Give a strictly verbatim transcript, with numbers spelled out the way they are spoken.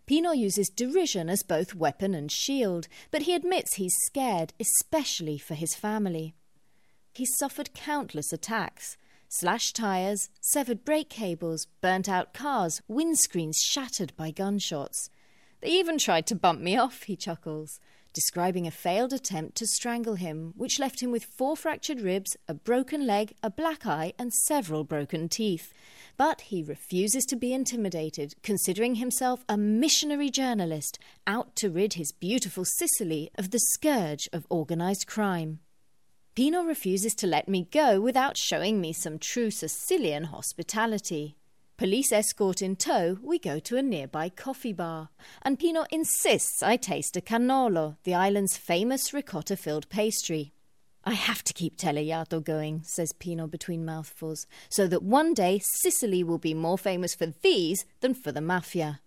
Pino uses derision as both weapon and shield, but he admits he's scared, especially for his family. He's suffered countless attacks. Slashed tyres, severed brake cables, burnt-out cars, windscreens shattered by gunshots. They even tried to bump me off, he chuckles, describing a failed attempt to strangle him, which left him with four fractured ribs, a broken leg, a black eye and several broken teeth. But he refuses to be intimidated, considering himself a missionary journalist out to rid his beautiful Sicily of the scourge of organised crime. Pino refuses to let me go without showing me some true Sicilian hospitality. Police escort in tow, we go to a nearby coffee bar, and Pino insists I taste a cannolo, the island's famous ricotta-filled pastry. I have to keep Telejato going, says Pino between mouthfuls, so that one day Sicily will be more famous for these than for the mafia.